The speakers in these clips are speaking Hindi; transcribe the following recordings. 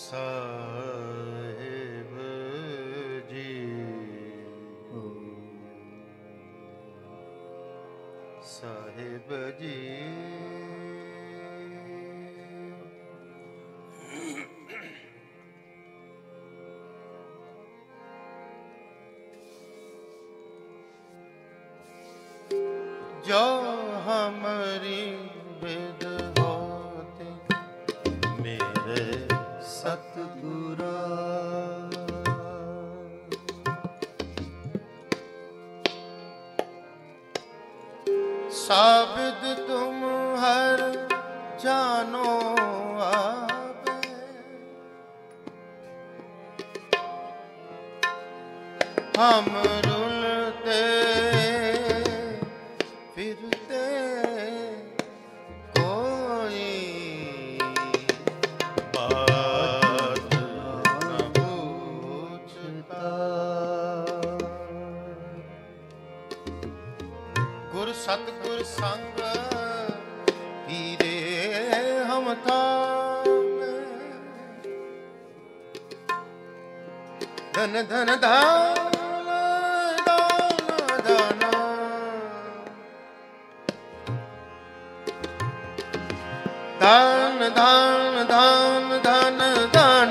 ਸਾਹਿਬ ਜੀ ਸਾਹਿਬ ਜੀ जो हमारी विद होते मेरे सतगुरा साबित तुम हर जानो आवे हम रुलते फिरते कोई बात न पूछता गुर सतगुर संग हीरे हम थामे धन धन धान दान दान दान दान दान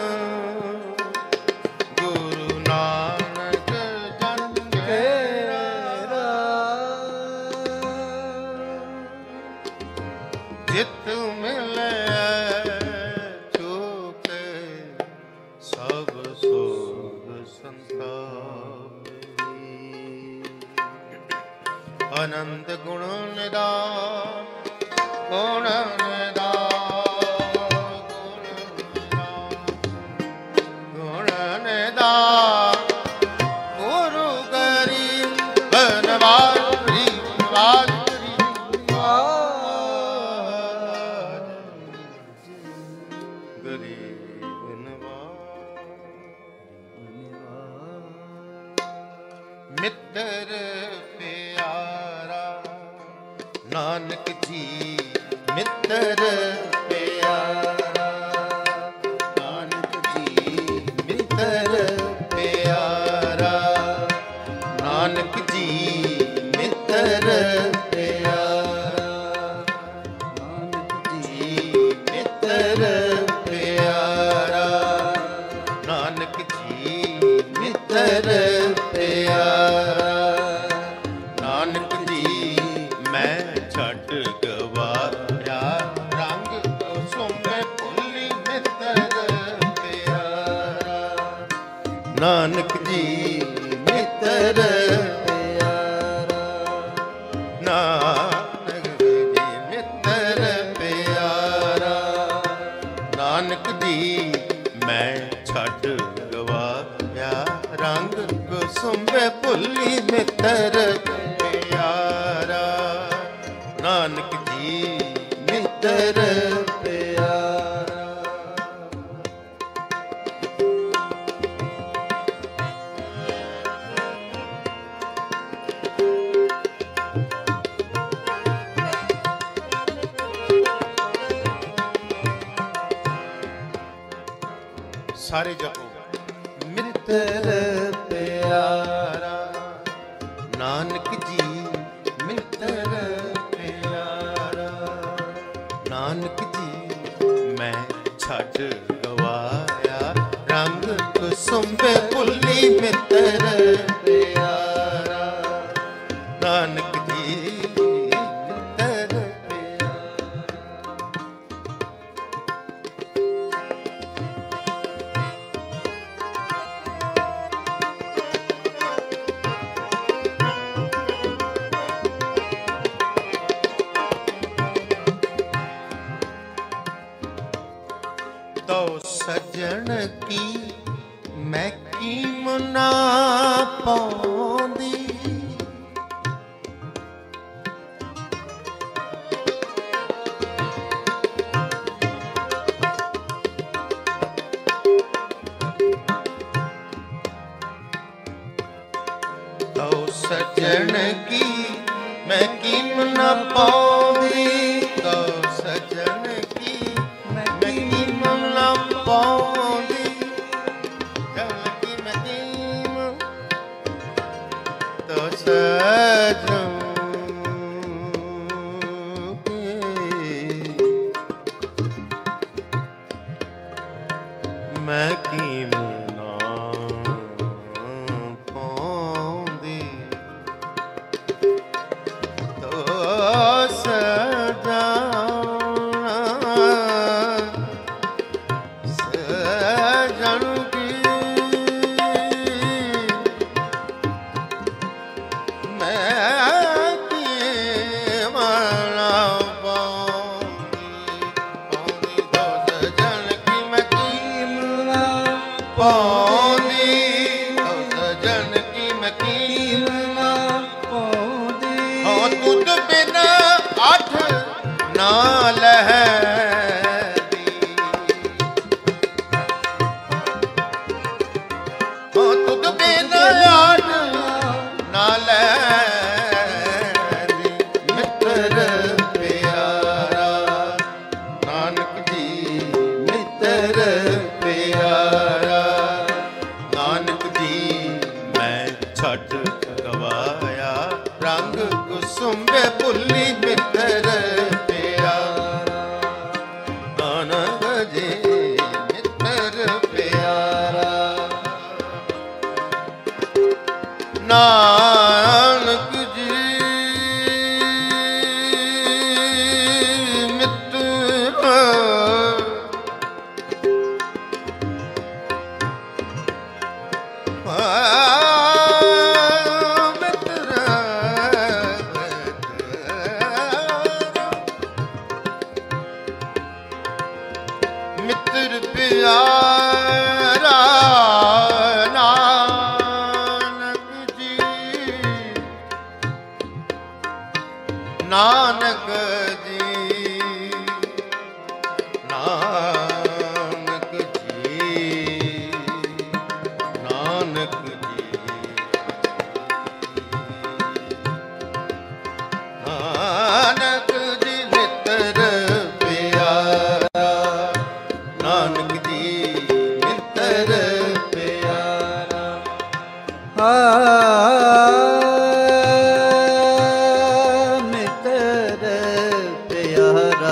गुरु नानक जन तेरा जित मिले चूके सब सोग संताप अनंत गुण निदान गुण मित्र प्यारा नानक जी मित्र प्यारा नानक जी मित्र प्यारा नानक जी मित्र प्यारा नानक जी मित्र प्यारा नानक जी मित्र प्यारा नानक जी मैं छट गवाया रंग सुमे भुली मित्र प्यारा नानक जी मित्र प्यारा नानक जी मित्र प्यारा नानक जी मैं छट गवाया रंग सुमे भुली मित्र प्यारा नानक जी मित्र प्यारा सारे जपो मित्र प्यारा नानक जी मित्र प्यारा नानक जी मैं छड़ गवाया रंग कुसुम्बे भुली मित्र प्यारा नानक जी मित्र तो सजन की मैं कीमना पाउंदी तो सजन की मैं कीमना पाउंदी तो सजन की मैं कीमना पाऊं जानकी मकीम तो सजन मैं कीम ना पाऊंदी तो सजना सजन की मैं कीम ना पाऊंदी तो सजन की मैं कीम पाऊंदी तो सजन की मैं कीम ना पाऊंदी हो तुद बिना आठ ना लहदी हो तुद बिना आठ ना लहदी मित्र प्यारा नानक जी मित्र प्यारा नानक जी मैं छठ गवाया रंग कुसुम्बे भुल्ली मित्र प्यारा नानक जी मित्र प्यारा नानक जी मित्र मित्र प्यारा नानक जी नानक जी नानक जी नानक जी नानक जी मित्र प्यारा नानक जी मित्र प्यारा मित्र प्यारा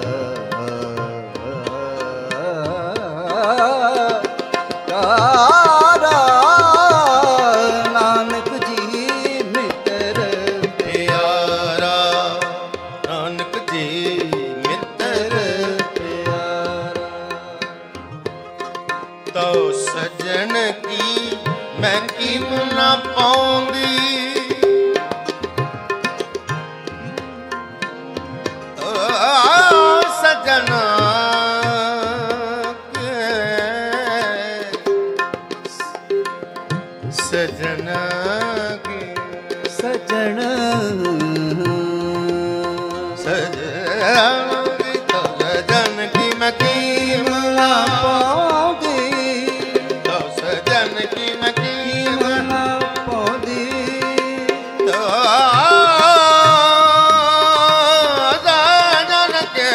प्यारा नानक जी मित्र प्यारा नानक जी मित्र प्यारा तो सजन की मैं कीम ना पाऊंदी ओ सजना के सजना के सजन सजना की तो सजन की मैं कीम ना पाओगे तो सजन की मैं कीम ना पाओगे तो सजन के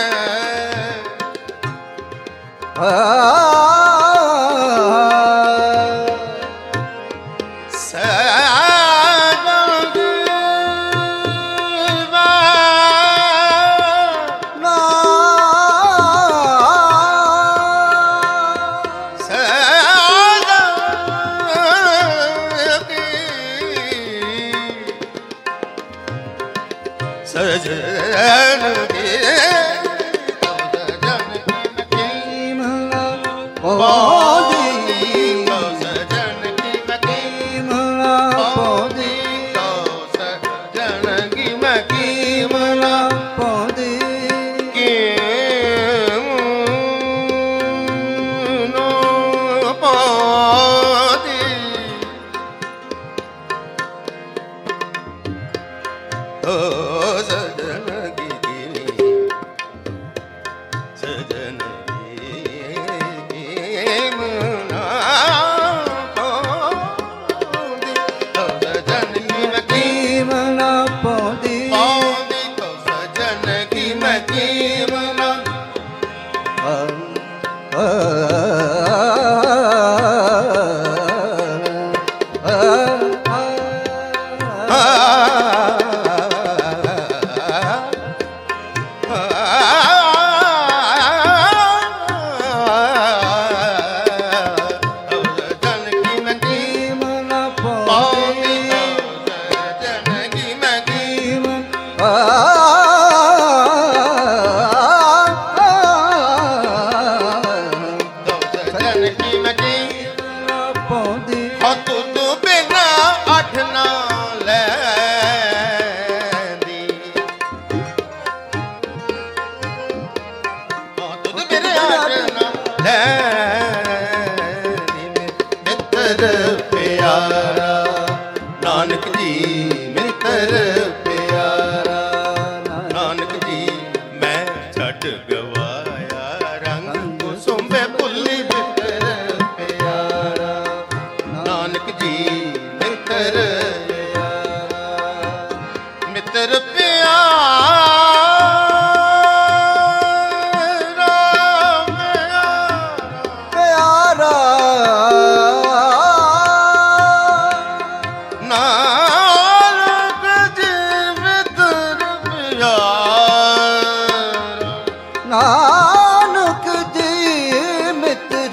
ਪਾਉਂਦੀ ਹਾਂ ਤੁਧ ਬਿਨਾ ਅੱਠ ਨਾ ਲੈਂਦੀ ਹਾਂ ਤੁਧ ਬਿਨਾ ਅੱਠ ਨਾ ਲੈਂਦੀ ਮਿੱਤਰ ਪਿਆਰਾ ਨਾਨਕ ਜੀ ਮਿੱਤਰ ਪਿਆਰਾ ਨਾਨਕ ਜੀ ਮੈਂ ਛੱਡ ਗਵਾਇਆ ਰੰਗ ਕੁਸੁੰਬੇ ਭੁੱਲੀ ਮਿੱਤਰ ਪਿਆਰਾ ਨਾਨਕ ਜੀ ਮਿੱਤਰ ਮਿੱਤਰ ਪਿਆਰਾ ਨਾਨਕ ਜੀ ਮਿੱਤਰ ਪਿਆਰਾ ਨਾਨਕ ਜੀ ਮਿੱਤਰ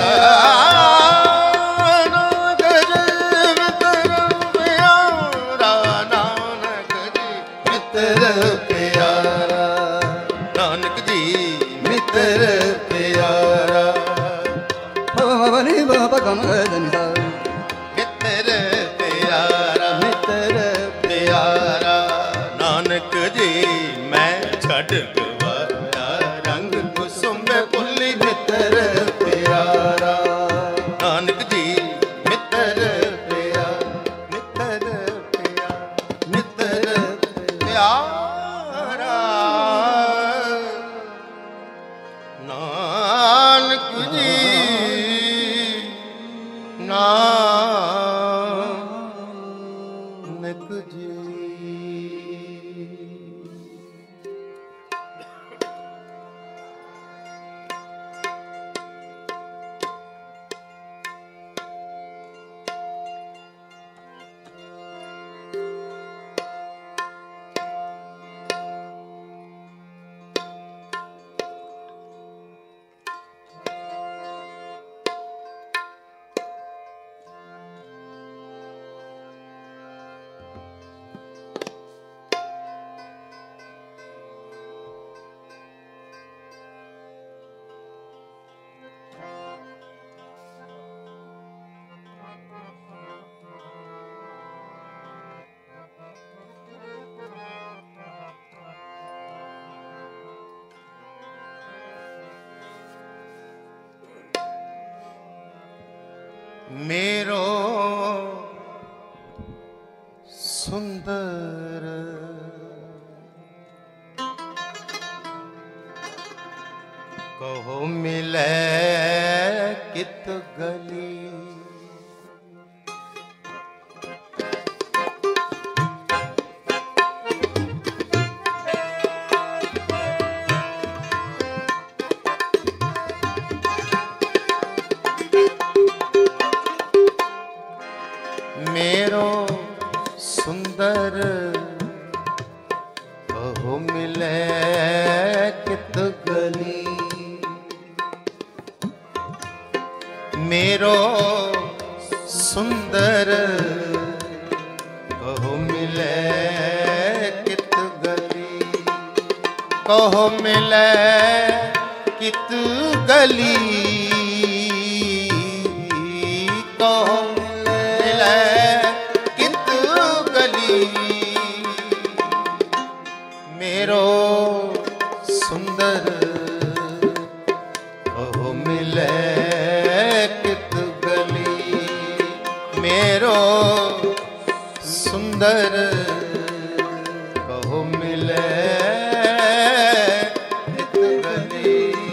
ਨਾਨਕ ਜੀ ਮਿੱਤਰ ਪਿਆਰਾ ਨਾਨਕ ਜੀ ਮਿੱਤਰ ਪਿਆਰਾ ਨਾਨਕ ਜੀ ਮਿੱਤਰ ਪਿਆਰਾ ਭਵਨੀ ਬਾਬਾ ਗਮ ਗਦਨੀ ਦਾ ਮਿੱਤਰ ਪਿਆਰਾ ਮਿੱਤਰ ਪਿਆਰਾ ਨਾਨਕ ਜੀ ਮੈਂ ਛੱਡ ਗਵਾਇਆ ਰੰਗ ਕੁਸੁੰਬੇ ਭੁੱਲੀ ਮਿੱਤਰ ਪਿਆਰਾ ਨਾਨਕ ਜੀ ਮਿੱਤਰ ਪਿਆਰਾ ਮਿੱਤਰ ਪਿਆਰਾ ਮਿੱਤਰ ਪਿਆਰਾ ਨਾਨਕ ਜੀ ਨਾਨਕ ਜੀ मेरो सुंदर कहो मिले कित गली मेरो सुंदर कहो मिले कित गली मेरो सुंदर कहो मिले कित गली कहो मिले कित गली कहो मिले कित गली मेरो सुंदर कहो मिले कित गली मेरो सुंदर कहो मिले कित गली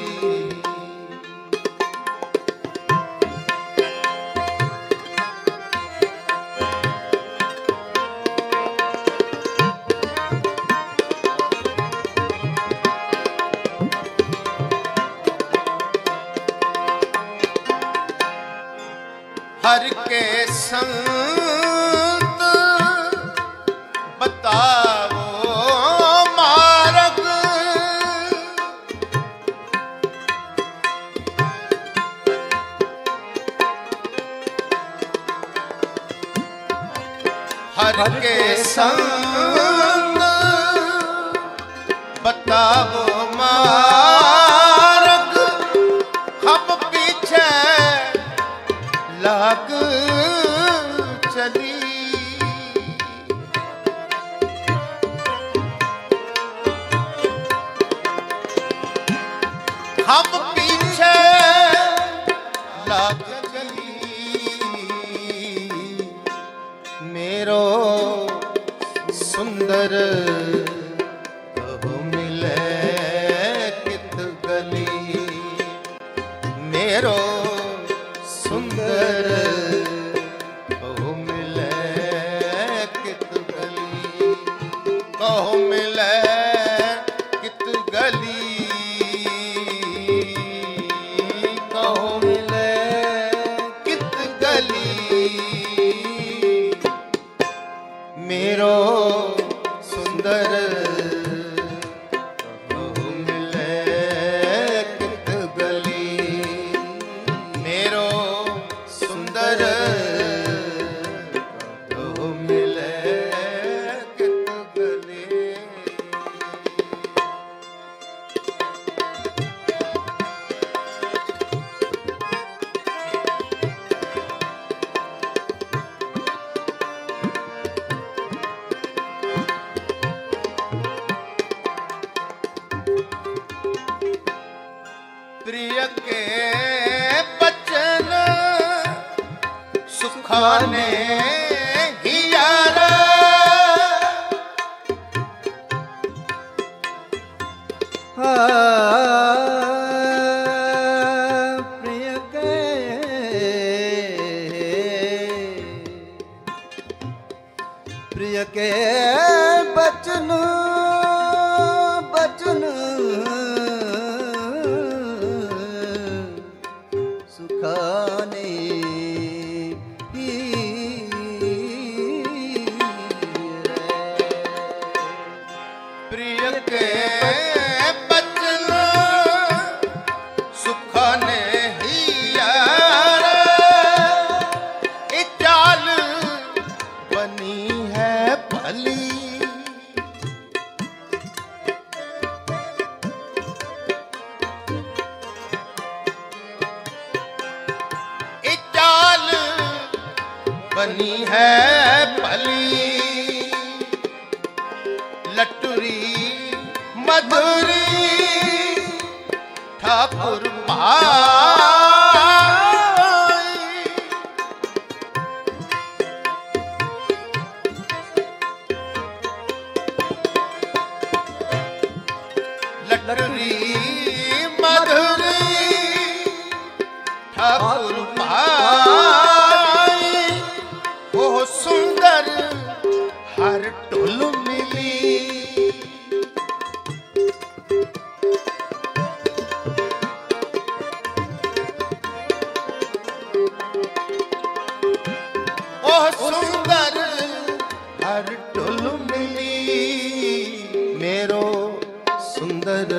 हर के संत बतावो मार्ग हर के संत बतावो मार्ग हम पीछे लाग चली। हम पीछे लाग चली। मेरो सुंदर बहु मिले कित गली। मेरो सुंदर बहु मिले कित गली। बहु मिले कित गली। मेरो सुंदर बहु मिले कित गली। मेरो सुंदर बहु मिले कित गली। प्रिय के बचन सुखाने हियारा। प्रिय के बचन बचन सुखाने प्रिय के बचन सुखाने हियारा। ये चाल बनी है भली। बनी है भली। लटुरी मधुरी ठाकुर पाई। लटुरी मधुरी ठाकुर पाई। वो सुंदर हर टोल मिली। वो सुंदर हर टोल मिली। मेरो सुंदर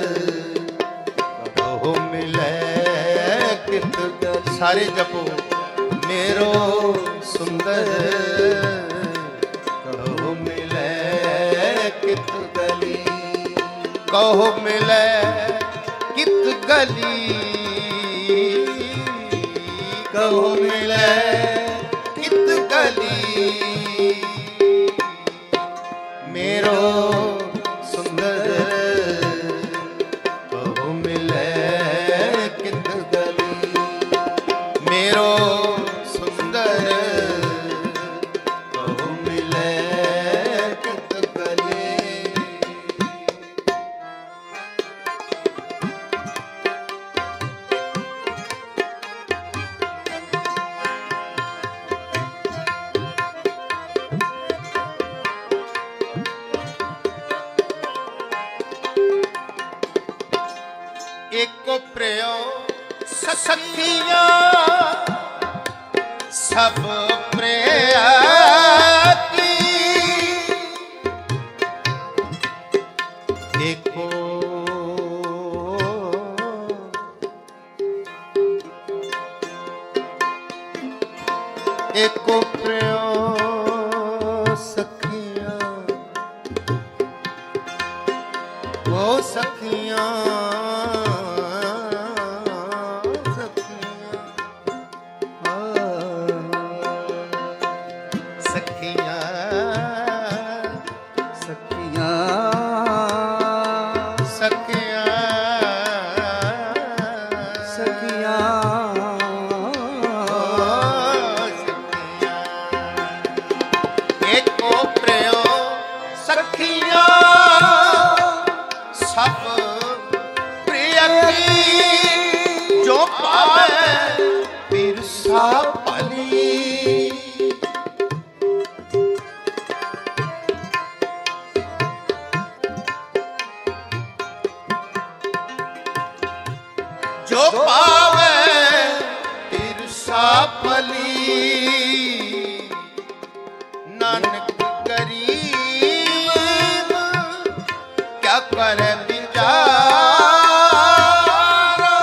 बहु मिले कित गली। सारे जपो। मेरो सुंदर बहु मिले कित गली। कहो मिले कित गली। कहो मिले कित गली। मेरो सुंदर बहु मिले कित गली। मेरो सुंदर बहु मिले कित गली। एको प्रियो सखिया सब प्रिया की। एको एको प्रियो सखिया। वो सखिया भली। जो पावे तिरसा फली, नानक गरीब क्या करे बिचारा।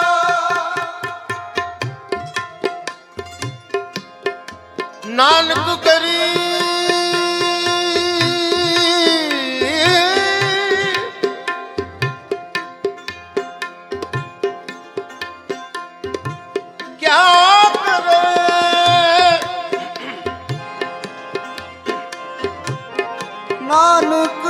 नानक गरीब क्या करे, नानक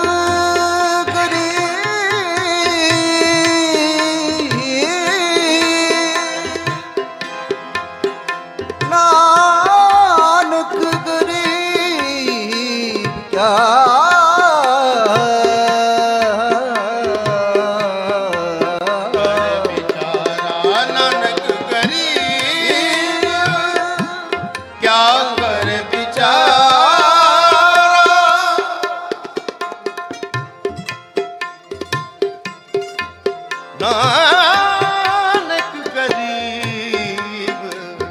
नानक गरीब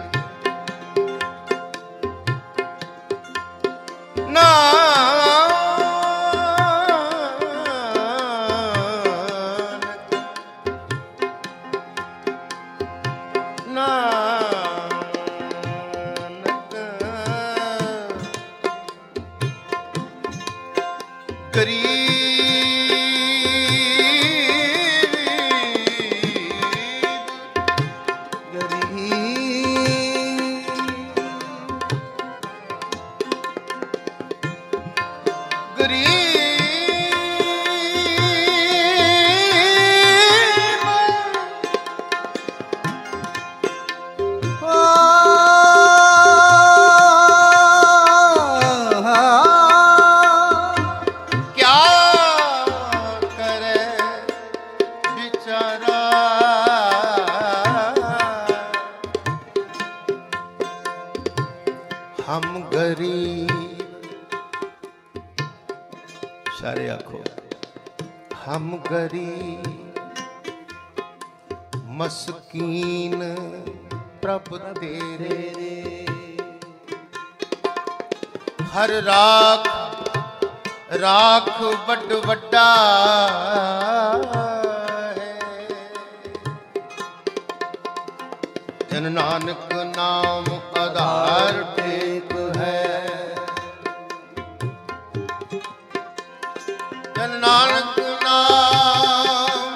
नानक गरीब हम गरीब, सारे आखो हम गरीब मस्कीन प्रभ तेरे, हर राख राख बड़ वड्डा है। जन नानक नाम आधार टेक है, जन नानक नाम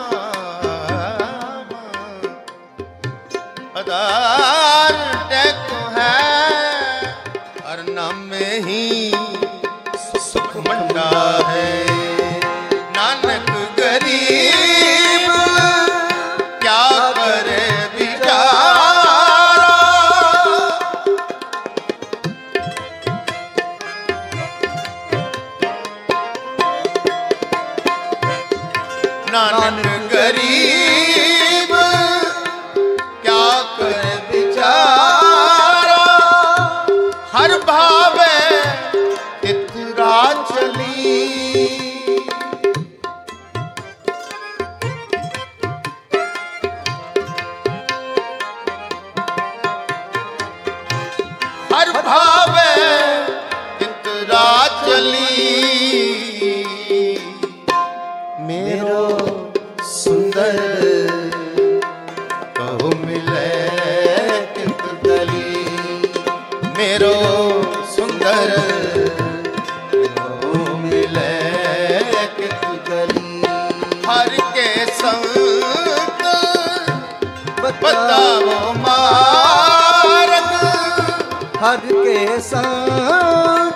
आधार टेक है। हर नाम में ही सुख मंडा है। नानक गरीब क्या करे नानक गरीब क्या करे बिचारा। हर भावे इतरा चली, हर भावे इतरा चली। मेरो सुंदर कहु मिले कित दली, मेरो सुंदर कहु मिले कित दली। हर के संग बताओ मार्ग, हर के संग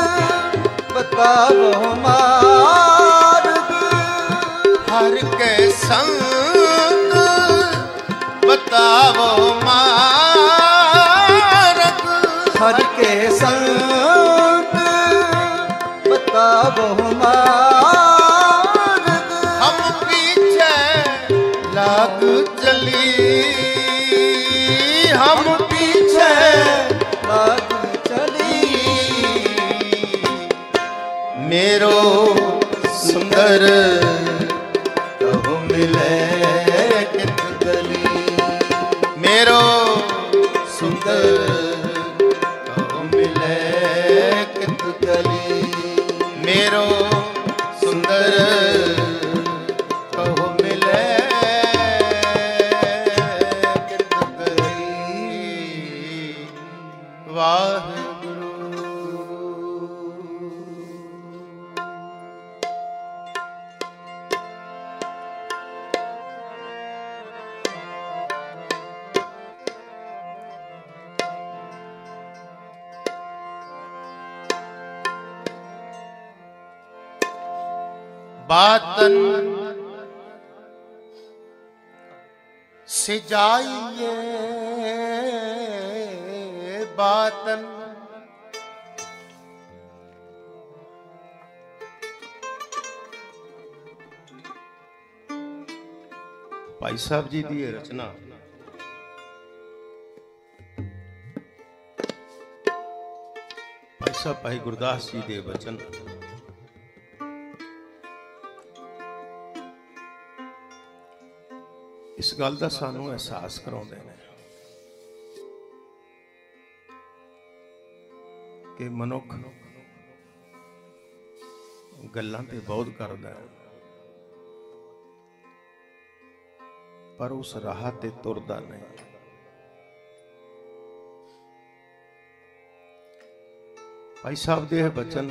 बताओ मार्ग, हर के संग बताओ मार्ग, हर के संग बताओ मार्ग। हम पीछे लाग चली, हम पीछे ਵਾਹਿਗੁਰੂ। बातन सिजाइए बातन, भाई साहब जी की रचना भाई साहब भाई गुरदास जी के वचन इस गल का सानू एहसास कराते हैं कि मनुख गल्लां ते बहुत करदा है पर उस राह ते तुरदा नहीं। भाई साहब दे बचन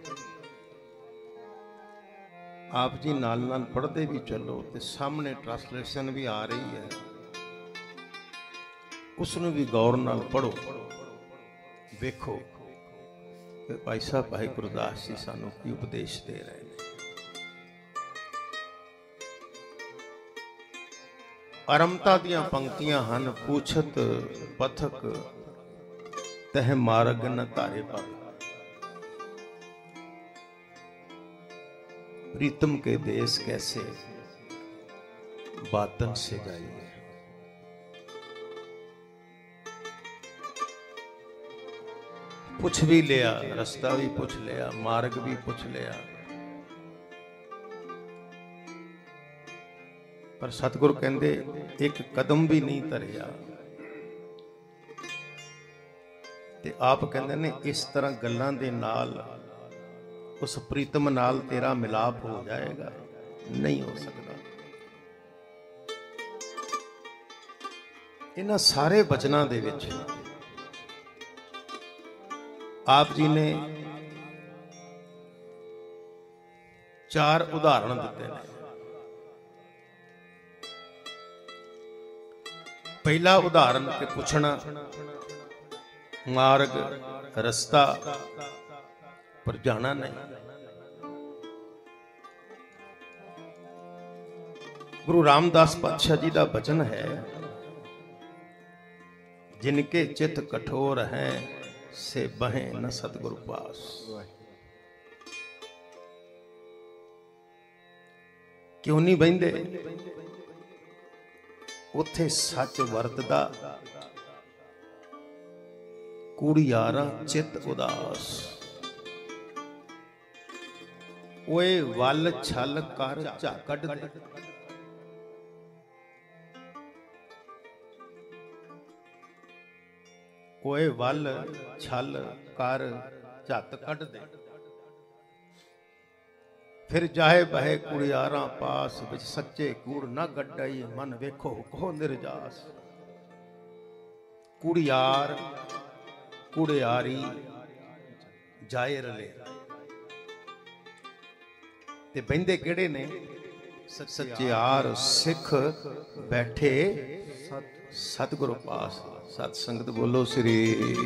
आप जी नाल नाल पढ़ते भी चलो तो सामने ट्रांसलेशन भी आ रही है, उसनू भी गौर नाल पढ़ो, देखो कि भाई साहब भाई गुरदास जी सानू की उपदेश दे रहे हैं। अरमता दियां पंक्तियां हन, पूछत पथक तह मार्ग न तारे पर, प्रीतम के देश कैसे बातन से जाइए। पूछ भी लिया, रास्ता भी पूछ लिया, मार्ग भी पूछ लिया, पर सतगुरु कहंदे एक कदम भी नहीं धरिया। ते आप कहंदे ने इस तरह गल्लां दे नाल उस प्रीतम नाल तेरा मिलाप हो जाएगा, नहीं हो सकता। इन्हां सारे वचनां दे विच आप जी ने 4 उदाहरण दिते हैं। पहला उदाहरण के पूछना मार्ग रास्ता पर जाना नहीं। गुरु रामदास पातशाह जी का वचन है, जिनके चित कठोर हैं से बहे न सतगुरु पास। क्यों नहीं बहिंदे? उथे सच वरतदा, कूड़ियारा चित उदास। ओए वल छल कर झाकड़ दे, ओए वल छल कर झत कढ़ दे, फिर जाए बहे कुड़ियारा पास, विच सच्चे कूड़ न गड्डई, मन वेखो को निर्जास। कुड़ियार कुड़ियारी जाए रले ते बहिंदे किहड़े ने? सच्चेयार सिख बैठे सतगुरु पास। सत संगत बोलो श्री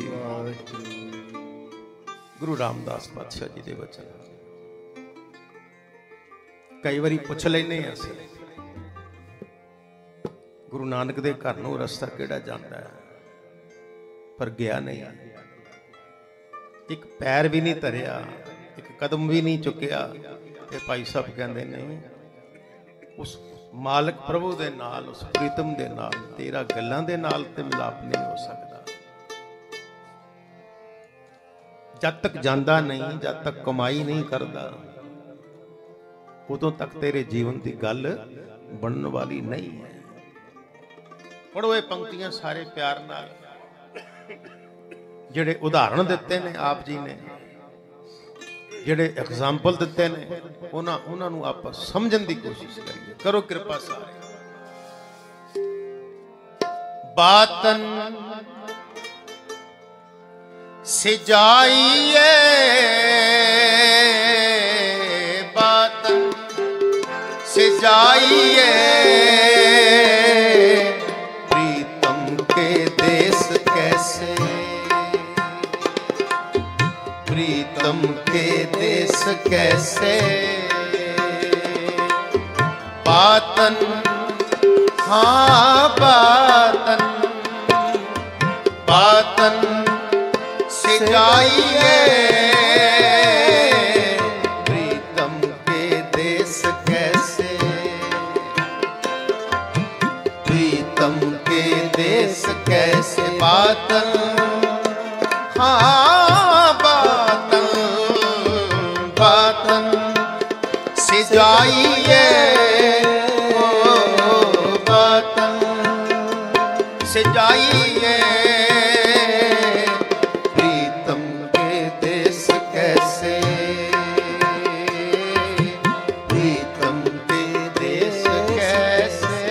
गुरु रामदास पातशाह जी के वचन। कई बारी पुछ लेने असीं गुरु नानक दे घर नूं रस्ता किहड़ा जांदा है, पर गया नहीं, एक पैर भी नहीं धरिया, एक कदम भी नहीं चुकिया। ते भाई साहब कहंदे नहीं, उस मालिक प्रभु दे नाल, उस प्रीतम दे नाल तेरा गल्लां दे नाल ते मिलाप नहीं हो सकता। जद तक जांदा नहीं, जद तक कमाई नहीं करदा, उदों तक तेरे जीवन की गल बनने वाली नहीं है। पढ़ो ये पंक्तियां सारे प्यार नाल, जिहड़े उदाहरण दिते ने आप जी ने, जिहड़े एग्जाम्पल दिते ने, उन्हां नूं आप समझण दी कोशिश करिए। करो कृपा सारे। बातन सिजाइए बातन सिजाइए प्रीतम के देश कैसे प्रीतम के देश कैसे बातन हाँ बातन बातन सिजाइए प्रीतम के देश कैसे प्रीतम के देश कैसे बातन हाँ बातन बातन सिजाइए बातन सिजाइए प्रीतम के देश कैसे प्रीतम के देश कैसे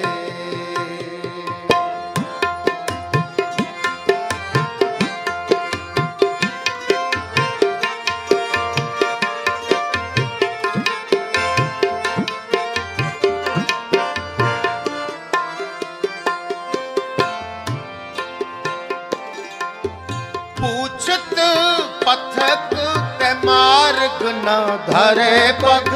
पूछत पथक ते मार्ग न धरे पग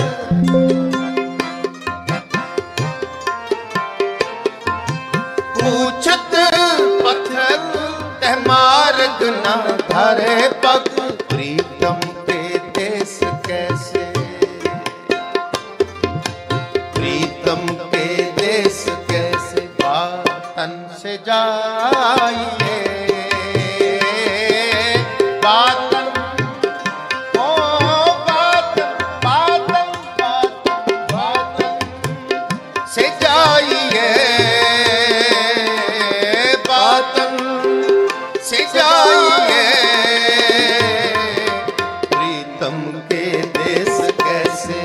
पूछत पथक ते मार्ग न धरे पग प्रीतम के देश कैसे प्रीतम के देश कैसे बातन से जाइए बातन ओ बातन बातन बातन बातन से जाइए बातन से जाइए प्रीतम के देश कैसे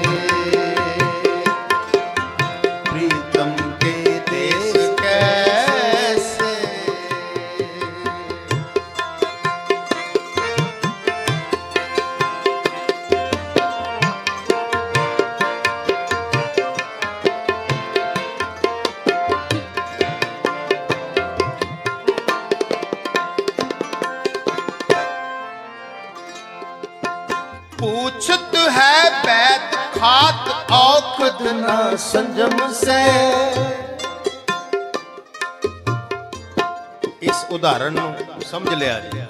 प्रीतम के देश कैसे पूछत है वैद खात औखद न संजम से इस उदाहरण ਨੂੰ समझ लिया जी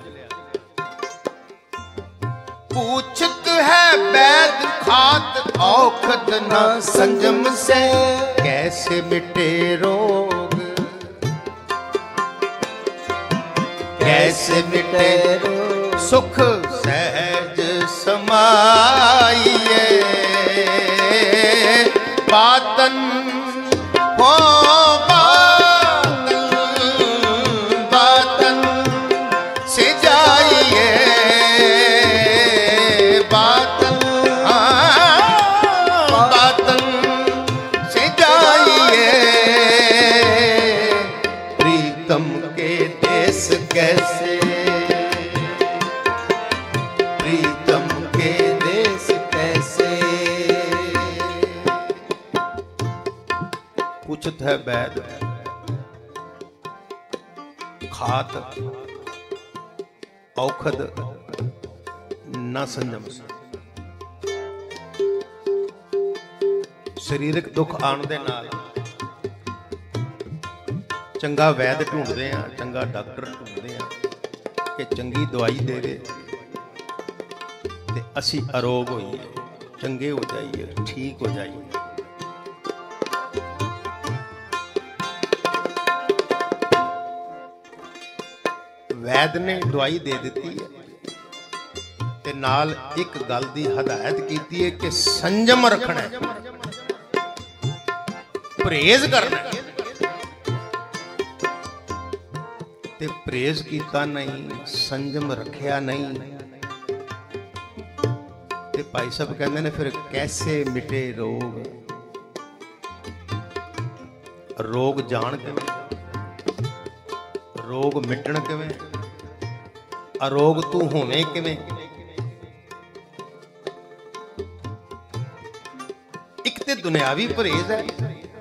पूछत है वैद खात औखद न संजम से कैसे मिटे रोग कैसे मिटे सुख सहज समाइए बातन हो बातन बातन से जाइए बातन बातन से जाइए प्रीतम के देश कैसे प्रीतम के देश कैसे पूछत है वैद खात औखद न संजम ਸਰੀਰਕ ਦੁੱਖ ਆਉਣ ਦੇ ਨਾਲ ਚੰਗਾ ਵੈਦ ਢੂੰਡਦੇ ਆ ਚੰਗਾ ਡਾਕਟਰ ਢੂੰਡਦੇ ਆ ਕਿ ਚੰਗੀ ਦਵਾਈ ਦੇਵੇ ਤੇ ਅਸੀਂ ਅਰੋਗ ਹੋਈਏ ਚੰਗੇ ਹੋ ਜਾਈਏ ਠੀਕ ਹੋ ਜਾਈਏ वैद ने दवाई दे दी है ते नाल एक गल दी हदायत की है कि संजम रखना है परहेज करना है ते परहेज कीता नहीं संजम रखिया नहीं ते भाई साहब कहते ने फिर कैसे मिटे रोग रोग जान किवें रोग मिटण किवें अरोग तू होवे किवें। एक ते दुनियावी परहेज है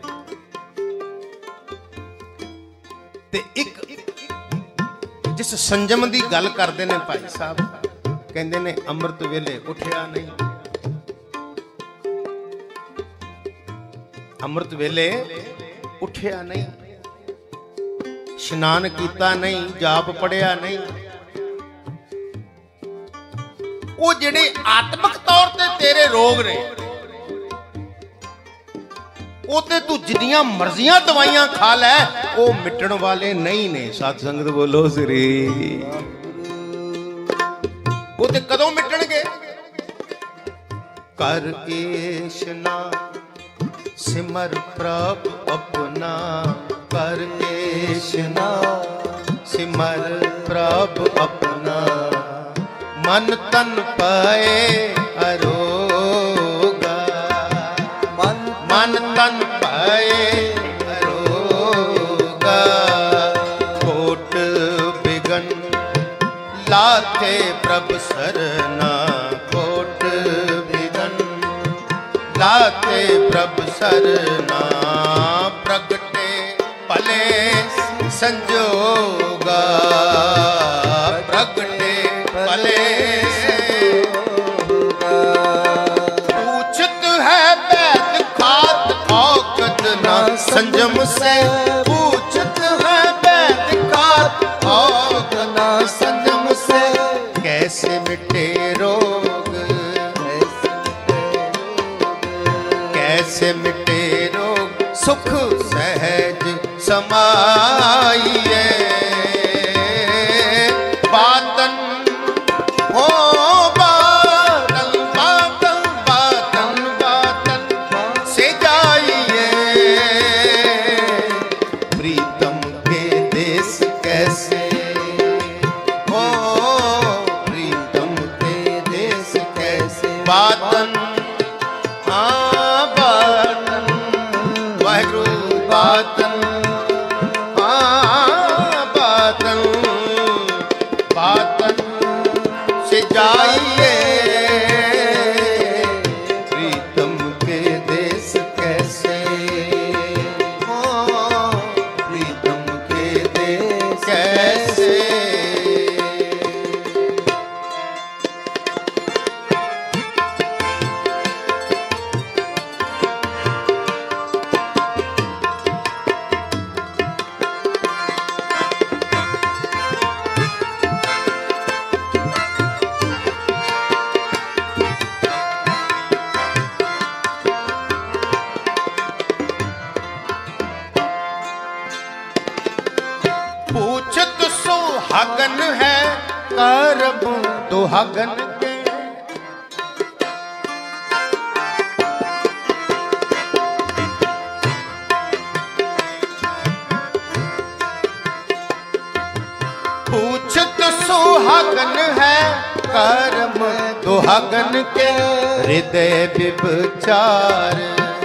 ते एक जिस संजम दी गल करदे ने भाई साहब, कहंदे ने अमृत वेले उठिया नहीं, अमृत वेले उठिया नहीं, स्नान कीता नहीं, जाप पढ़िया नहीं। वो जिहड़े आत्मक तौर ते तेरे रोग ने वो ते तू जिन्नियां मर्जियां दवाइयां खा लै वो मिटण वाले नहीं ने। सत संगत बोलो श्री। वो ते कदों मिटणगे? कर ऐशना सिमर प्रभ अपना, कर ऐशना सिमर प्रभ अपना, मन तन पाए अरोगा, मन तन पाए अरोगा। कोट बिगन लाथे प्रभ सरना, कोट बिगन लाथे प्रभ सरना। प्रगटे भले संजोगा, प्रगटे भले पूछत है वैद खात औकत ना संजम से, पूछत है वैद खात औकत ना संजम से। कैसे मिटे रोग, कैसे मिटे रोग, सुख सहज समाइए। बातन हो बातन, बातन बातन बातन से जाइए। प्रीतम के देश कैसे हो, प्रीतम के देश कैसे। बातन हाँ बातन, वाहिगुरु बातन हाँ बातन, बातन से जाइए। प्रीतम के देश कैसे हो, प्रीतम के देश कैसे। पूछत सुहागन है करब दुहागन के, पूछत सुहागन है करम दुहागन के। हृदय विचार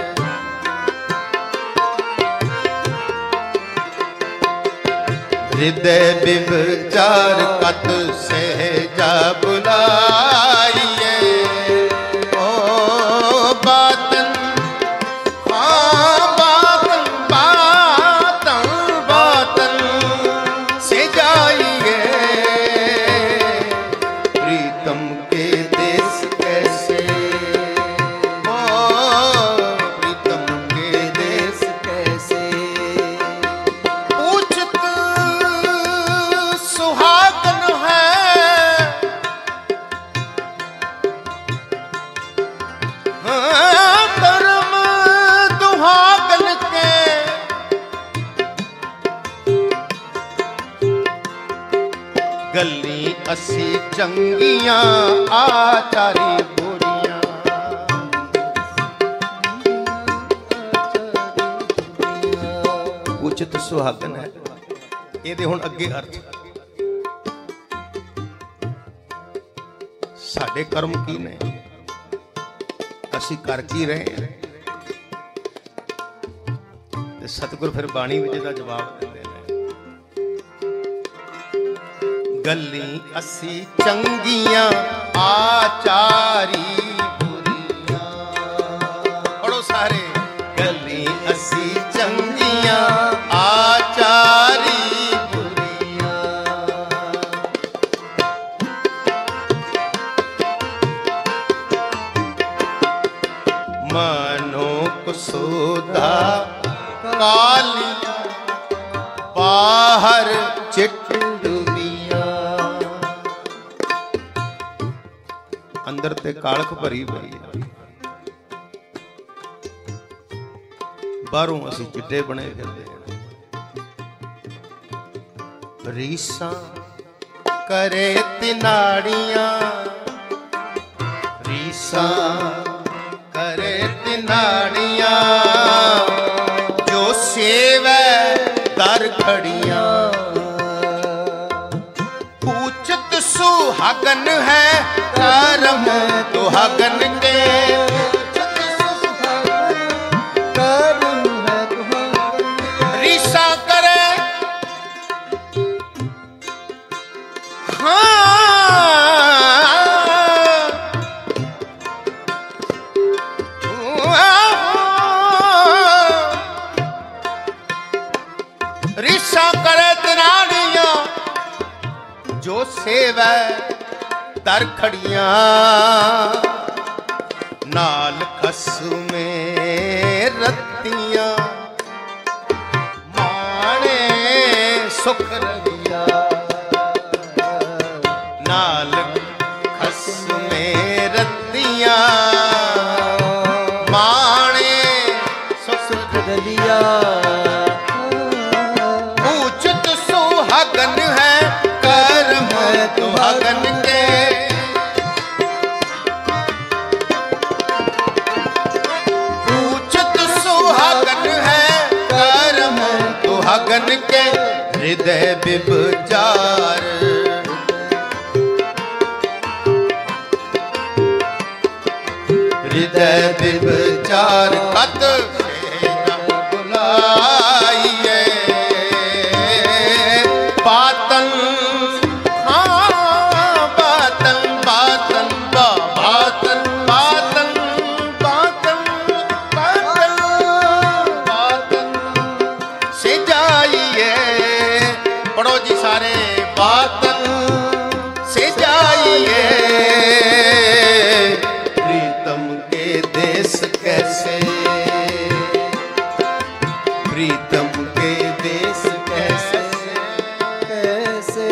हृदय विचार कत सहजा बुलाइए। ओ बातन हाँ बातन, बातन बातन से जाइए। प्रीतम के देश कैसे हो, प्रीतम के देश कैसे। पूछत सुहागन है करम दुहागन के। गली असी चंगियां आचारी बुरियां, उचित सुहागन है। ਇਹਦੇ ਹੁਣ ਅੱਗੇ ਅਰਥ ਸਾਡੇ ਕਰਮ ਕੀ ਨੇ, ਅਸੀਂ ਕਰ ਕੀ ਰਹੇ ਹਾਂ। ਤੇ ਸਤਿਗੁਰ ਫਿਰ ਬਾਣੀ ਵਿੱਚ ਇਹਦਾ ਜਵਾਬ ਦਿੰਦੇ ਨੇ। गली असी चंगियां आचारी बुरियां। पढ़ो सारे। गली असी चंगियां आचारी बुरियां। मनो कुसुदा कालियां बाहर चिटड़ियां। अंदर ते कालख भरी पई है, बाहरों असी चिट्टे बने फिरदे हैं। रीसां करे तिनाड़ियां, रीसां करे तिनाड़ियां, जो सेवै दर खड़ियां। पूछत सुहागन है करम दुहागन के, रीसा करे रीसा करे तिनाड़ियां, जो सेवै दर खड़ियां। नाल खसमे रत्तियां, माणे सुख रविया। नाल खसमे रत्तियां, माणे सुख रविया। पूछत सुहागन है करम दुहागन के, पूछत सुहागन है करम दुहागन के। हृदय विभचार, हृदय विभचार कत बुलाइए। बातन बातन बातन बातन बातन बातन बातन बातन से जाइए। पढ़ो जी सारे। बातन से जाइए। प्रीतम के देश कैसे, प्रीतम के देश कैसे कैसे।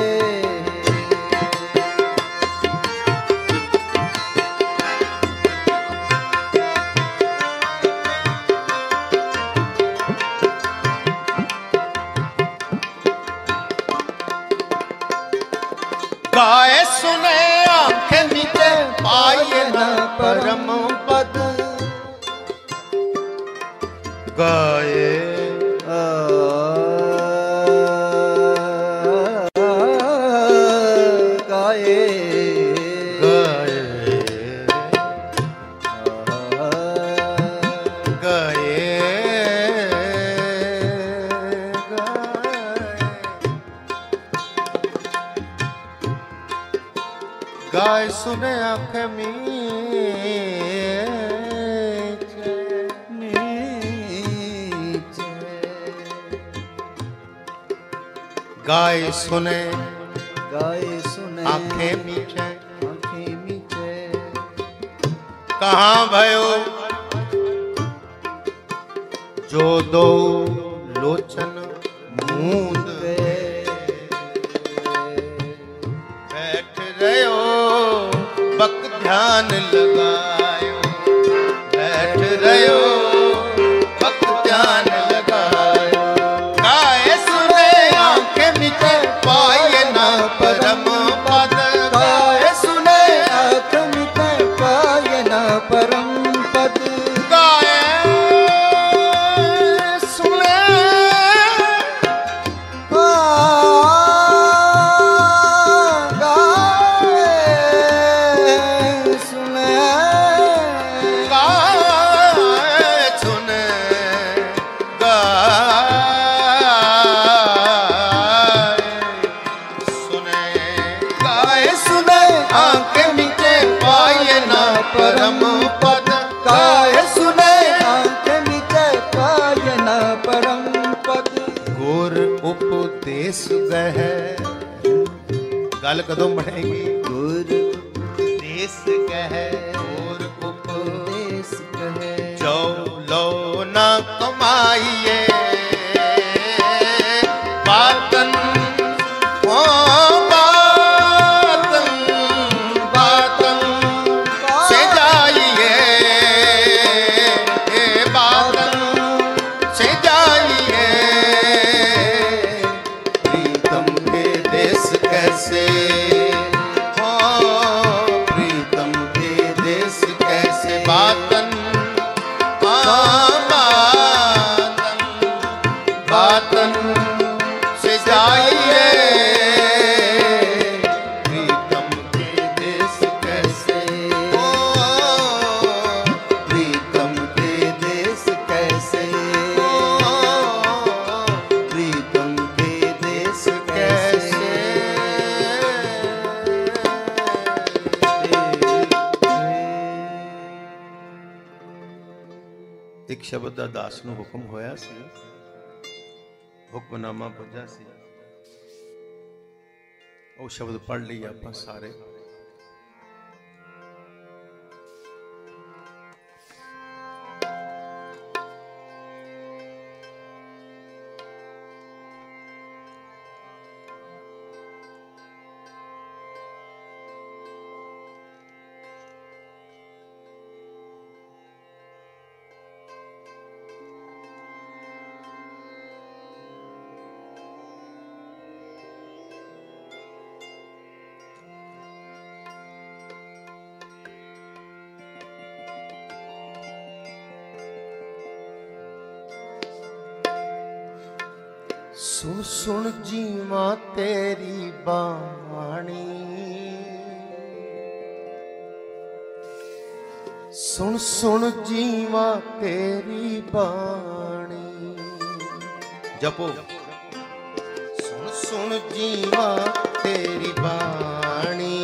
गाए सुने आंखें नीचे पाए न परम पद। गाए गाए गाए गाए गाए सुने आंखें मीचे नीचे। गाए सुने आंखें मीचे कहाँ भयो जो दो लोचन मूंद। बैठ रहो बक ध्यान लगायो, बैठ रहो बक ध्यान लगायो। गाए सुने आंखें मीचे पाए ना परम पद। गाए सुने आंखें मीचे पाए ना परम पद। गाए सुने गाए सुने गाए ਕਹੈ ਗੱਲ ਕਦੋਂ ਬਣੇਗੀ ਗੁਰ ਦੇਸ ਕਹੈ ਹੋਰ ਦੇਸ ਕਹੈ ਜੋ ਲੋ ਨਾ ਕਮਾਈਏ ਬਾਤਨ ਓ ਬਾਤਨ ਬਾਤਨ ਸੇ ਜਾਈਏ ਬਾਤਨ ਸੇ ਜਾਈਏ प्रीतम के देश कैसे हो प्रीतम के देश कैसे बातन बातन से जाइए प्रीतम के देश कैसे हो प्रीतम के देश कैसे प्रीतम के देश कैसे ਇੱਕ ਸ਼ਬਦ ਦਾ ਦਾਸ ਨੂੰ ਹੁਕਮ ਹੋਇਆ ਸੀ ਹੁਕਮਨਾਮਾ ਪੁੱਜਾ ਸੀ ਉਹ ਸ਼ਬਦ ਪੜ੍ਹ ਲਈ ਆਪਾਂ ਸਾਰੇ सुन सुन जीवा तेरी बाणी सुन सुन जीवा तेरी बाणी जपो सुन सुन जीवा तेरी बाणी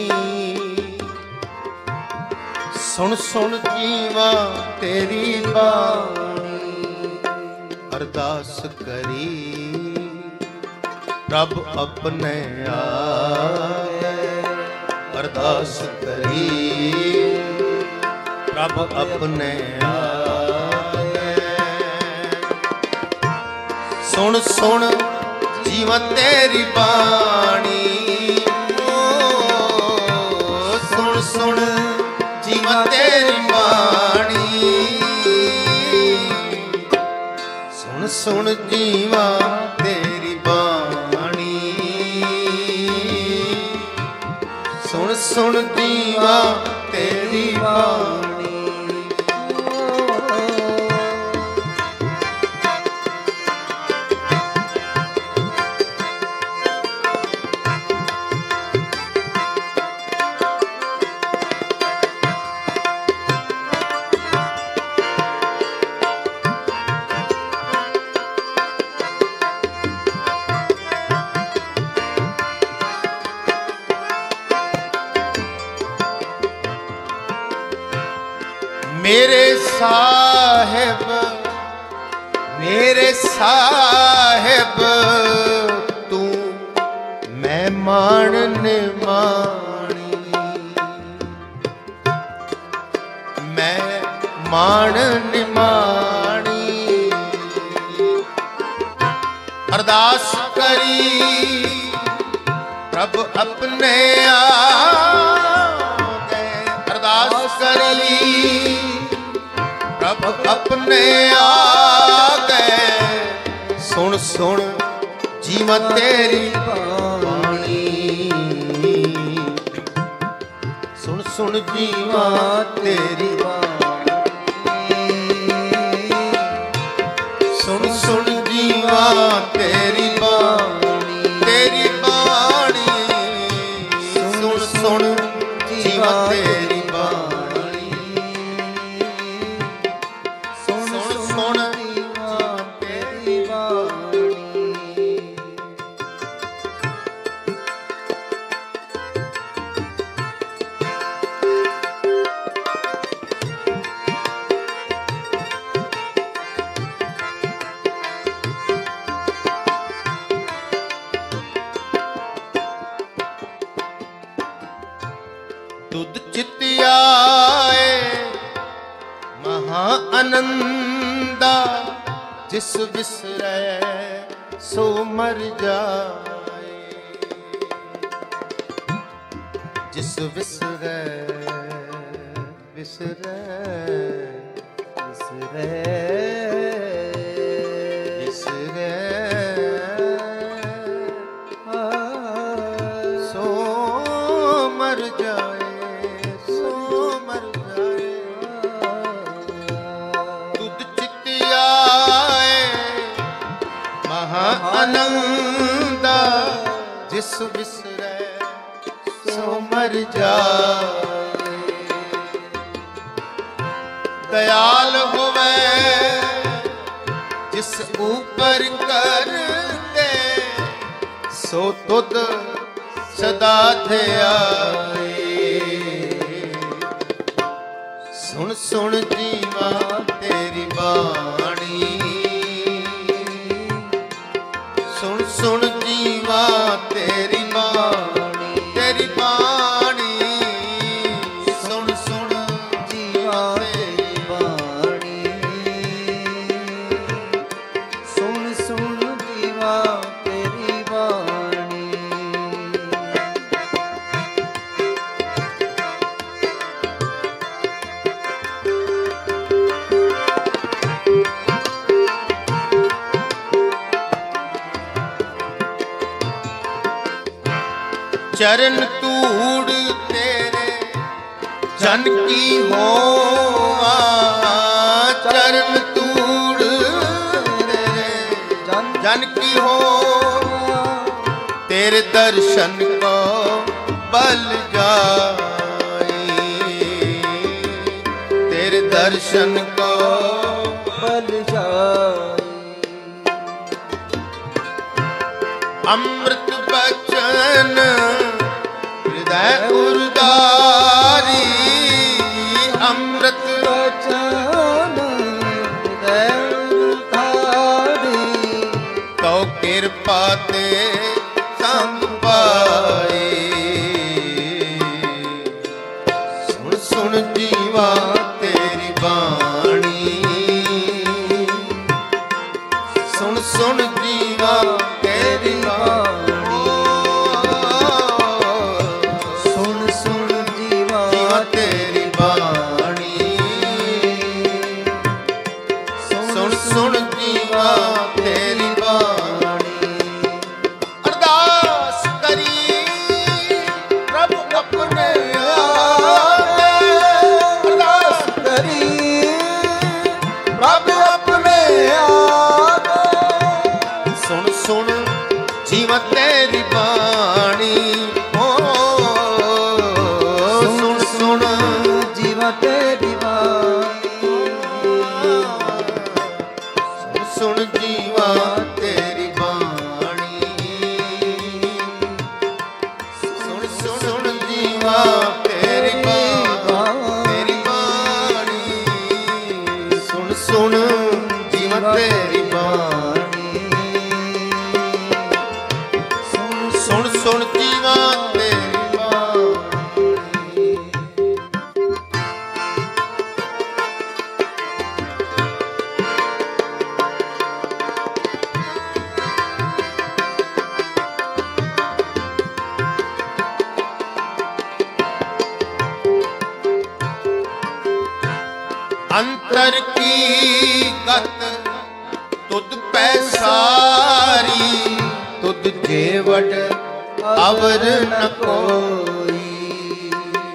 सुन सुन जीवा तेरी बाणी अरदास करी प्रभ अपने आए अरदास करी प्रभ अपने आए सुन सुन जीवन तेरी बाणी सुन सुन जीवन तेरी बाणी सुन सुन जीवा तेरी बाणी सुन सुन जीवा तेरी बाणी मेरे साहिब तू मेहमान निमाणी मैं मान निमाणी अरदास करी प्रभ अपने आगे अरदास करी प्रभ अपने आगे सुन सुन जीवा तेरी बाणी सुन सुन जीवा तेरी बाणी सुन सुन जीवा तेरी बाणी तेरी बाणी सुन सुन जीवा तेरी बाणी सुन सुन जीवा तेरी बाणी ਤੁਧ ਚਿਤ ਆਏ ਮਹਾ ਆਨੰਦਾ, ਜਿਸ ਵਿਸਰੈ ਸੋ ਮਰ ਜਾਏ। ਜਿਸ ਵਿਸਰੈ ਵਿਸਰੈ ਵਿਸਰੈ ਵਿਸਰੈ ਸੋ ਮਰ ਜਾਏ, ਸੋ ਮਰ ਜਾਏ। ਤੁਧ ਚਿਤ ਆਏ ਮਹਾ ਆਨੰਦਾ, ਜਿਸ ਵਿਸਰੈ ਸੋ ਮਰ ਜਾਏ। ਦਇਆਲ ਹੋਵੇ ਜਿਸ ਉਪਰ ਕਰਤੇ, ਸੋ ਤੁਧ ਸਦਾ ਧਿਆਏ। ਸੁਣ ਸੁਣ ਜੀਵਾ ਤੇਰੀ ਬਾਣੀ, ਸੁਣ ਸੁਣ ਜੀਵਾ ਤੇਰੀ ਬਾਣੀ, ਤੇਰੀ ਬਾਣੀ। ਸੁਣ ਸੁਣ ਜੀਵਾ ਤੇਰੀ ਬਾਣੀ, ਸੁਣ ਸੁਣ ਜੀਵਾ ਤੇਰੀ ਬਾਣੀ। ਚਰਨ ਧੂੜ ਤੇਰੇ ਜਨ ਕੀ ਹੋਵਾ, ਚਰਨ ਧੂੜ ਤੇਰੇ ਜਨ ਕੀ ਹੋਵਾ। ਤੇਰੇ ਦਰਸ਼ਨ ਕੋ ਬਲ ਜਾਏ, ਤੇਰੇ ਦਰਸ਼ਨ ਕੋ ਬਲ ਜਾਏ। ਅੰਮ੍ਰਿਤ ਬਚਨ ਹਿਰਦੈ ਉਰਦਾਰੀ, ਅੰਮ੍ਰਿਤ ਬਚਨ ਹਿਰਦੈ ਉਰਦਾਰੀ। ਤਉ ਕਿਰਪਾ ਤੇ ਸੰਗ ਪਾਏ। ਸੁਣ ਸੁਣ ਜੀਵਾ ਤੇਰੀ ਬਾਣੀ, ਸੁਣ ਸੁਣ ਜੀਵਾ ਤੇਰੀ ਬਾਣੀ। ਸੁਣ ਸੁਣ ਜੀਵਾ ਤੇਰੀ ਬਾਣੀ, ਸੁਣ ਸੁਣ ਜੀਵਾ ਤੇਰੀ ਬਾਣੀ। ਅਰਦਾਸ ਕਰੀ ਪ੍ਰਭ ਆਪਣੇ ਆਗੇ, ਅਰਦਾਸ ਕਰੀ ਪ੍ਰਭ ਆਪਣੇ ਆਗੇ। ਸੁਣ ਸੁਣ ਜੀਵਾ ਤੇਰੀ ਬਾਣੀ, ਸੁਣ ਸੁਣ ਜੀਵਾ ਤੇਰੀ ਬਾਣੀ। ਸੁਣ ਜੀਵਾ ਤੇਰੀ ਬਾਣੀ, ਸੁਣ ਸੁਣ ਜੀਵਾ ਤੇਰੀ ਬਾਣੀ, ਤੇਰੀ ਬਾਣੀ। ਸੁਣ ਸੁਣ ਜੀਵਾ ਤੇਰੀ ਬਾਣੀ, ਸੁਣ ਸੁਣ ਜੀਵਾ ਤੇਰੀ ਬਾਣੀ। ਅੰਤਰ ਕੀ ਗਤ ਤੁਧ ਪੈ ਸਾਰੀ, ਤੁਧ ਜੇਵੜ ਅਵਰ ਨ ਕੋਈ।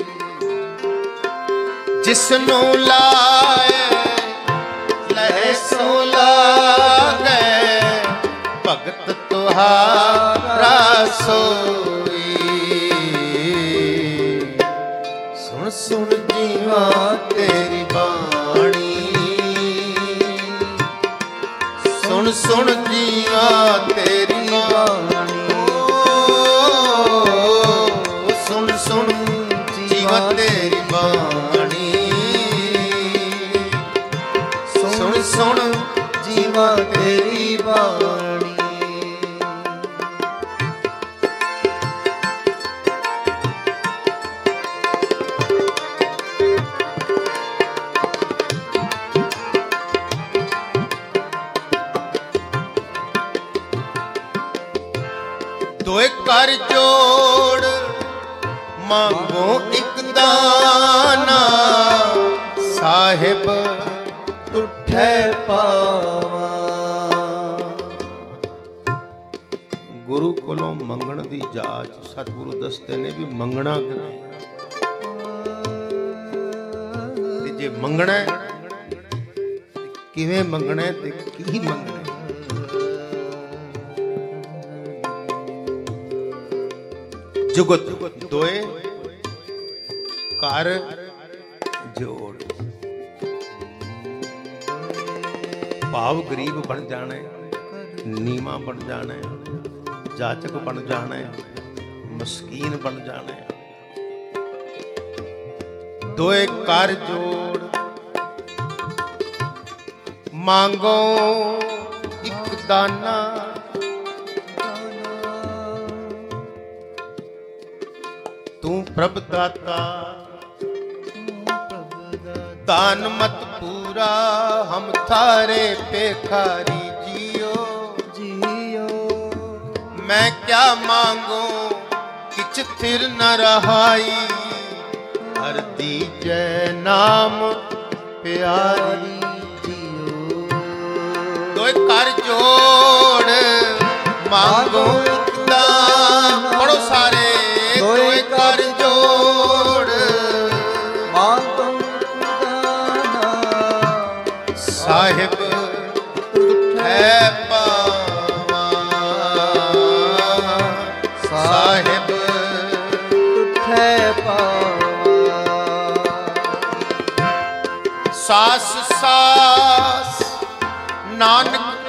ਜਿਸਨੂੰ ਲਾਏ ਲਹਿ ਸੋ ਲਾਗੈ, ਭਗਤ ਤੁਹਾਰਾ ਸੋਈ। ਸੁਣ ਸੁਣ ਜੀਵਾ ਤੇਰੀ ਬਾਣੀ, ਸੁਣ ਸੁਣ ਜੀਵਾ ਤੇਰੀ ਬਾਣੀ। ਸੁਣ ਸੁਣ ਜੀਵਾ ਤੇਰੀ ਬਾਣੀ, ਸੁਣ ਸੁਣ ਜੀਵਾ ਤੇਰੀ ਬਾਣੀ। ਮੰਗੋ ਇੱਕ ਦਾਨਾ ਸਾਹਿਬ ਤੁਠੈ ਪਾਵਾ। ਗੁਰੂ ਕੋਲੋਂ ਮੰਗਣ ਦੀ ਜਾਚ ਸਤਿਗੁਰੂ ਦੱਸਦੇ ਨੇ ਵੀ ਮੰਗਣਾ ਕਿਵੇਂ, ਤੇ ਜੇ ਮੰਗਣਾ ਹੈ, ਕਿਵੇਂ ਮੰਗਣਾ ਹੈ ਤੇ ਕੀ ਮੰਗਣਾ ਹੈ। ਜੁਗਤ ਦੋਏ ਕਰ ਜੋੜ, ਭਾਵ ਗਰੀਬ ਬਣ ਜਾਣਾ ਹੈ, ਨੀਵਾਂ ਬਣ ਜਾਣਾ ਹੈ, ਜਾਚਕ ਬਣ ਜਾਣਾ ਹੈ, ਮਸਕੀਨ ਬਣ ਜਾਣਾ ਹੈ। ਦੋਏ ਕਰ ਜੋੜ ਮੰਗੋ ਇੱਕ ਦਾਨਾ ਤੂੰ ਪ੍ਰਭ ਦਾਤਾ दान मत पूरा हम थारे पेखारी जियो जियो। मैं क्या मांगू किछ थिर न रहाई हर दीजै नाम प्यारी जियो। दोए कर जोड़ मांगो दान, पढ़ो सारे दोए कर जोड़ मांगो ਸਾਹਿਬ ਤੁਠੈ ਪਾਵਾ। ਸਾਹਿਬ ਤੁਠੈ ਪਾਵਾ। ਸਾਸ ਸਾਸ ਨਾਨਕ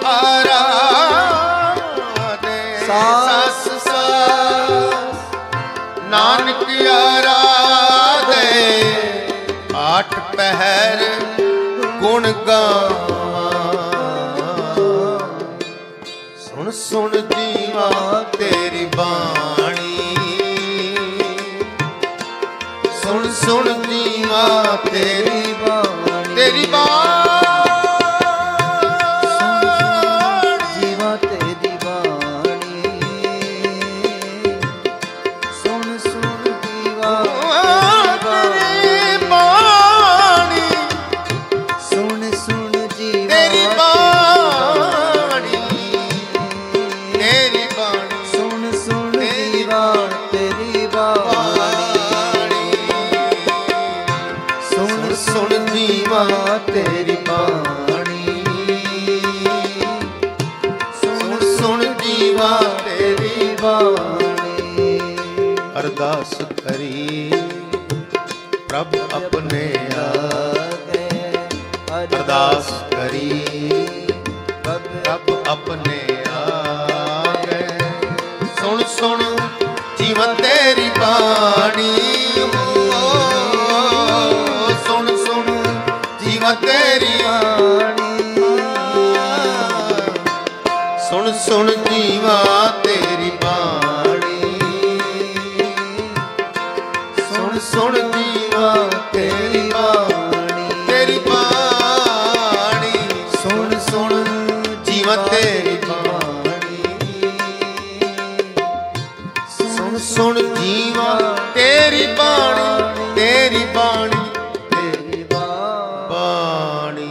ਆਰਾਧੇ, ਸਾਸ ਸਾਸ ਨਾਨਕ ਆਰਾਧੇ, ਆਠ ਪਹਿਰ ਗੁਣ ਗਾਵਾਂ। ਸੁਣ ਸੁਣ ਜੀਵਾ ਤੇਰੀ ਬਾਣੀ, ਸੁਣ ਸੁਣ ਜੀਵਾ ਤੇਰੀ ਬਾਣੀ, ਤੇਰੀ ਬਾਣੀ, ਜੀਵਾ ਤੇਰੀ ਬਾਣੀ। ਸੁਣ ਸੁਣ ਜੀਵਾ ਤੇਰੀ ਬਾਣੀ। ਸੁਣ ਸੁਣ ਜੀਵਾ ਤੇਰੀ ਬਾਣੀ, ਤੇਰੀ ਬਾਣੀ, ਸੁਣ ਸੁਣ ਜੀਵਾ ਤੇਰੀ ਬਾਣੀ। ਸੁਣ ਸੁਣ ਜੀਵਾ ਤੇਰੀ ਬਾਣੀ। ਸੁਣ ਸੁਣ ਜੀਵਾ ਤੇਰੀ ਬਾਣੀ। ਅਰਦਾਸ ਕਰੀ ਪ੍ਰਭ ਆਪਣੇ ਆਗੇ ਅਰਦਾਸ ਕਰੀ ਪ੍ਰਭ ਆਪਣੇ ਆਗੇ। ਸੁਣ ਸੁਣ ਜੀਵਨ ਤੇਰੀ ਬਾਣੀ, ਸੁਣ ਸੁਣ ਜੀਵਨ ਤੇਰੀ ਬਾਣੀ। ਸੁਣ ਸੁਣ ਜੀਵਾ ਤੇਰੀ ਬਾਣੀ, ਸੁਣ ਸੁਣ ਜੀਵਾ ਤੇਰੀ ਬਾਣੀ, ਤੇਰੀ ਬਾਣੀ। ਸੁਣ ਸੁਣ ਜੀਵਾ ਤੇਰੀ ਬਾਣੀ, ਸੁਣ ਸੁਣ ਜੀਵਾ ਤੇਰੀ ਬਾਣੀ, ਤੇਰੀ ਬਾਣੀ, ਤੇਰੀ ਬਾਣੀ।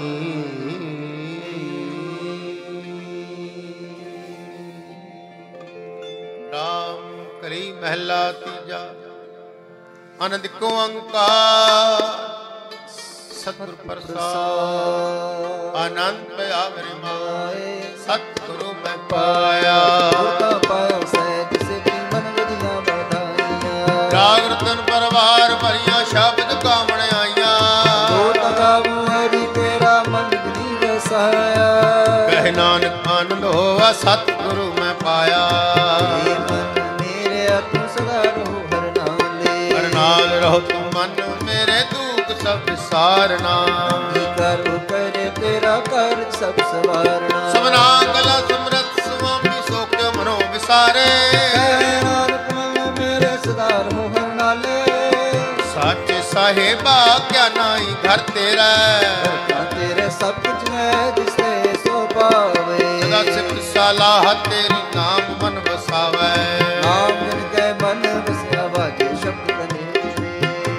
ਰਾਮ ਕਰੀ ਮਹਿਲਾ ਤੀਜਾ। ਆਨੰਦ ਕੋ ਅੰਕਾਰ ਸਤਿਗੁਰ ਪ੍ਰਸਾਦ। ਆਨੰਦ ਪਿਆ ਮੇਰੇ ਮਾਏ ਸਤਿਗੁਰੂ ਮੈਂ ਪਾਇਆ। ਗੁਰਤਾ ਪਾਇਆ ਸਹਿਜ ਸਿੱਧੀ ਮਨ ਵਿਧੀਆਂ ਵਧਾਈਆਂ। ਰਾਗ ਰਤਨ ਪਰਵਾਰ ਭਰੀਆਂ ਸ਼ਬਦ ਕਾਮਣ ਆਈਆਂ। ਗੁਰਤਾ ਗਾਵੋ ਹਰੀ ਤੇਰਾ ਮਨ ਵਿਧੀ ਵਸਾਇਆ। ਕਹਿ ਨਾਨਕ ਆਨੰਦ ਹੋਵਾ ਸਤਿਗੁਰੂ ਮੈਂ ਪਾਇਆ। ਏ ਮਨ ਮੇਰੇ ਤੂੰ ਸਦਾ ਰਹੋ ਹਰ ਨਾਲੇ। ਹਰ ਨਾਲ ਰਹੋ ਤੂੰ ਮਨ ਮੇਰੇ ਦੁੱਖ ਸਭ ਵਿਸਾਰਨਾ। ਕੀ ਕਰ ਕਰੇ ਤੇਰਾ ਕਰ ਸਭ ਸਵਾਰਨਾ। ਸਭਨਾ ਕਲਾ ਸਮਰਥ ਸੁਆਮੀ ਸੋਖ ਮਨੋ ਵਿਸਾਰੇ। ਕਹਿ ਨਾਨਕ ਮਨ ਮੇਰੇ ਸਦਾ ਰਹੋ ਹਰ ਨਾਲੇ। ਸਾਚੇ ਸਾਹਿਬਾ ਕਿਆ ਨਾਈ ਘਰ ਤੇਰਾ। ਤਾਂ ਤੇਰੇ ਸਭ ਕੁਝ ਮੈਂ ਦਿਸੇ ਸੋ ਪਾਵੇ। ਸਦਾ ਸਿਫਤ ਸਲਾਹ ਤੇਰੀ ਨਾਮ ਮਨ ਵਸਾਵੇ। ਨਾਮ ਜਨ ਕੈ ਮਨ ਵਸਿਆ ਵਾਜੇ ਸ਼ਬਦ ਕਨੇ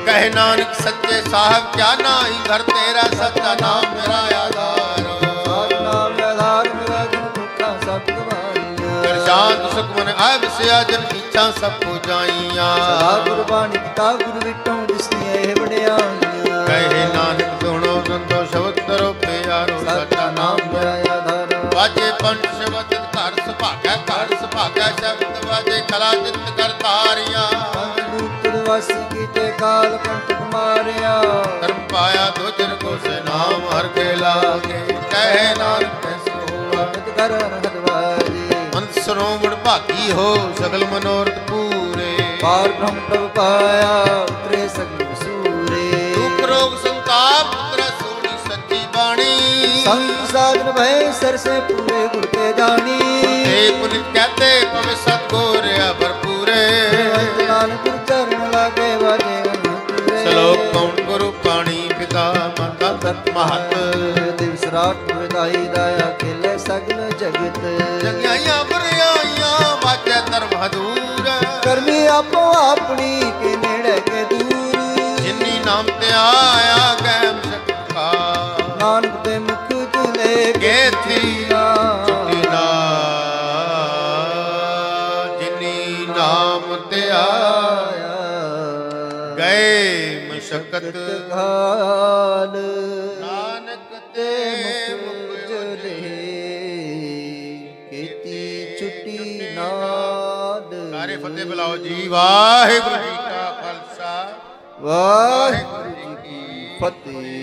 ਕਹੇ ਨਾਨਕ ਸੱਚੇ ਸਾਹਿਬ ਕਿਆ ਨਾਹੀ, ਘਰ ਤੇਰਾ ਸੱਚਾ ਨਾਮ ਮੇਰਾ ਆਧਾਰ। ਸਾਧ ਨਾਮ ਆਧਾਰ ਮੇਰਾ ਗੁਣ ਦੁੱਖਾਂ ਸਭ ਗਵਾਈਆਂ। ਕਰ ਸ਼ਾਂਤ ਸੁਖ ਮਨ ਆਇ ਵਸਿਆ ਜਨ ਇੱਛਾ ਸਭ ਪੁਜਾਈਆਂ। ਸਦਾ ਗੁਰਬਾਣੀ ਪਿਤਾ ਗੁਰ ਵਿਟੋਂ ਦਿਸਦੀਆਂ ਇਹ ਵਡਿਆਈਆਂ। ਕਹੇ ਨਾਨਕ ਸੁਣੋ ਸੰਤੋ ਸ਼ਬਦ ਕਰੋ ਪਿਆਰੋ ਸੱਚਾ ਨਾਮ ਮੇਰਾ ਆਧਾਰ। ਵਾਜੇ ਪੰਜ ਸ਼ਬਦ ਘਰ ਸੁਭਾਗੈ, ਘਰ ਸੁਭਾਗੈ ਸ਼ਬਦ ਵਾਜੇ ਕਲਾ ਜਿਤ ਕਰ ਤਾਰੀਆਂ। ਵਾਸੀ ਕੀਤੇ ਕਾਲ ਕੰਟਕ ਮਾਰਿਆ। ਧਰਮ ਪਾਇਆ ਦੁਜਰ ਕੋ ਸੇ ਨਾਮ ਹਰ ਕੇ ਲਾਗੇ। ਕਹੇ ਨਾਨਕ ਅਮਿਤ ਕਰ ਅਨਹਦ ਵਾਜੀ। ਅੰਤ ਸਰੋਵਣ ਭਾਗੀ ਹੋ ਸਗਲ ਮਨੋਰਥ ਪੂਰੇ। ਪਾਰ ਬ੍ਰਹਮ ਪ੍ਰਭ ਪਾਇਆ ਉਤਰੇ ਸਗਲ ਸੂਰੇ। ਦੁਖ ਰੋਗ ਸੰਤਾਪ ਉਤਰੈ ਸੋਣੀ ਸੱਚੀ ਬਾਣੀ। ਸੰਤ ਸਾਧਨ ਭੈ ਸਰਸੇ ਪੂਰੇ ਗੁਰ ਕੇ ਜਾਣੀ। ਤੇ ਪੁਨਿਤ ਕਹਤੇ ਪਵੇ ਸਤਗੁਰ ਭਰਪੂਰੇ। ਨਾਨਕ ਗੁਰ ਚਰਨ ਲਾਗੇ ਵਾਜੇ ਅਨੰਦਪੁਰੇ। ਸ਼ਲੋਕ ਕੌਣ ਗੁਰੂ ਪਾਣੀ ਪਿਤਾ ਮਾਤਾ ਤਤ ਮਹਤ। ਦਿਵਸ ਰਾਤ ਵਿਦਾਈ ਦਾਇਆ ਖੇਲੇ ਸਗਲ ਜਗਤ। ਜਗਿਆਈਆਂ ਬੁਰਿਆਈਆਂ ਵਾਜੈ ਧਰਮ ਹਦੂਰ। ਕਰਮੀ ਆਪੋ ਆਪਣੀ ਕੇ ਨੇੜੇ ਕੇ ਦੂਰ। ਜਿਨੀ ਨਾਮ ਤੇ ਆਇਆ ਗੈਮ ਸਕਾ। ਨਾਨਕ ਦੇ ਮੁਖ ਤੁਲੇ ਕੇਤੀ ਛੁੱਟੀ ਨਾ। ਜਿਨੀ ਨਾਮ ਤੇ ਆਇਆ ਗਏ ਮਸ਼ਕਤ ਹਾਲ। ਨਾਨਕ ਤੇ ਮੁਖ ਜਲੇ ਕੀਤੀ ਛੁੱਟੀ ਨਾਦ। ਸਾਰੇ ਫਤਿਹ ਬੁਲਾਓ ਜੀ। ਵਾਹਿਗੁਰੂ ਜੀ ਕਾ ਖਾਲਸਾ ਵਾਹਿਗੁਰੂ ਜੀ ਕੀ ਫਤਿਹ।